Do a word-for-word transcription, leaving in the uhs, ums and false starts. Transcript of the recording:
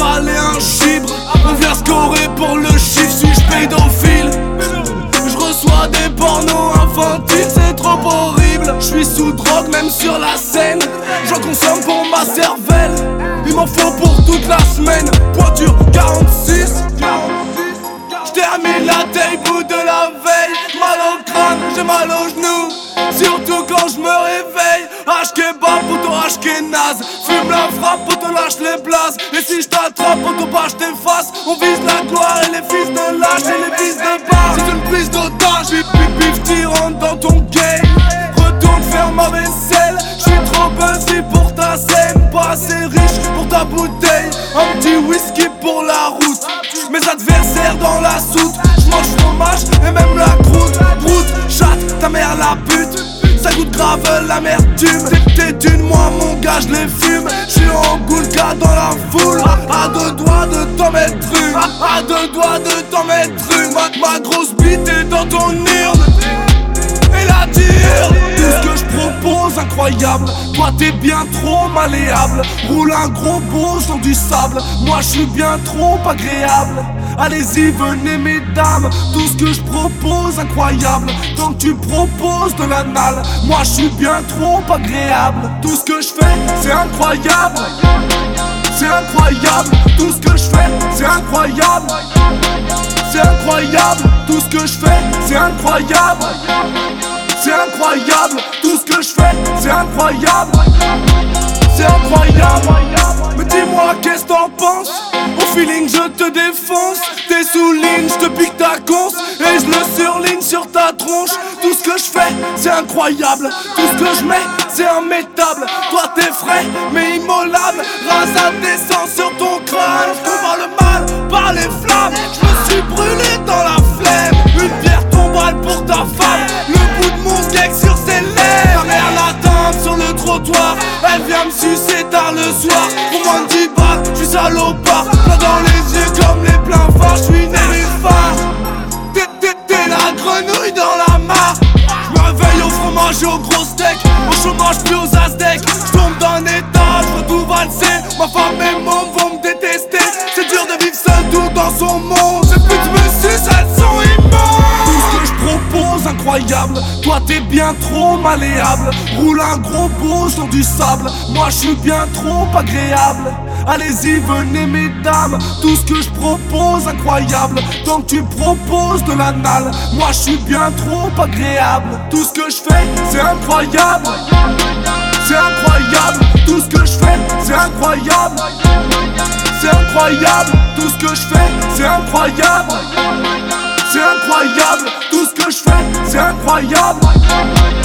avaler un chibre. On vient scorer pour le chiffre, suis-je pédophile? Je reçois des pornos infantiles, c'est trop horrible. Je suis sous drogue même sur la scène. J'en consomme pour ma cervelle. Il m'en faut pour toute la semaine. Pointure quarante-six. J'termine la taille bout de la veille. Mal au crâne, j'ai mal aux genoux. Surtout quand je me réveille. H-kebab, poto H-kenaz. Fume la frappe, poto lâche les blazes. Et si j't'attrape, poto pas j't'efface. On vise la gloire et les fils de lâche et les fils de bar. C'est une prise d'otage. Bip bip bip, t'y dans ton game. Retourne faire ma vaisselle. J'suis trop buzzé pour ta scène. Pas assez riche pour ta bouteille. Un petit whisky pour la route. Mes adversaires dans la soute. J'mange fromage et même la croûte. Broute, chatte, ta mère la pute. Ça goûte grave l'amertume. T'es d'une moi mon gars j'les fume. J'suis en goulka dans la foule. À deux doigts de t'en mettre une. À deux doigts de t'en mettre une. Ma, ma grosse bite est dans ton urne. Et la tire. Tout ce que je propose incroyable. Toi t'es bien trop malléable. Roule un gros beau sur du sable. Moi je suis bien trop agréable. Allez-y venez mesdames. Tout ce que je propose incroyable. Tant que tu proposes de l'anal. Moi je suis bien trop agréable. Tout ce que je fais c'est incroyable. C'est incroyable. Tout ce que je fais c'est incroyable. C'est incroyable. Tout ce que je fais c'est incroyable. C'est incroyable, tout ce que je fais, c'est incroyable. C'est incroyable. Mais dis-moi qu'est-ce t'en penses? Au feeling je te défonce. T'es sous ligne, je te pique ta conce. Et je le surligne sur ta tronche. Tout ce que je fais, c'est incroyable. Tout ce que je mets, c'est immétable. Toi t'es frais, mais immolable. Rasade descend sur ton crâne. Je combat le mal par les flammes. Je me suis brûlé dans la flemme. Une pierre tombale pour ta femme. Le bout de mon steak sur ses lèvres. Ta mère l'attend sur le trottoir. Elle vient me sucer tard le soir. Pour moins de dix balles, j'suis salopard. Plein dans les yeux comme les pleins phares. J'suis né phare. T'es, t'es, t'es la grenouille dans la mare. J'me réveille au fromage et au gros steak. Au chômage puis aux aztèques. J'tombe d'un étage, j'vois tout valser. Ma femme et mon vont me détester. C'est dur de vivre seul tout dans son monde. Ces putes me sucent, elles sont immondes. Propose incroyable, toi t'es bien trop malléable. Roule un gros beau sur du sable. Moi je suis bien trop agréable. Allez-y venez mesdames. Tout ce que je propose incroyable. Tant que tu proposes de l'anal. Moi je suis bien trop agréable. Tout ce que je fais c'est incroyable. C'est incroyable. Tout ce que je fais c'est incroyable. C'est incroyable. Tout ce que je fais c'est incroyable. C'est incroyable, tout ce que je fais, c'est incroyable.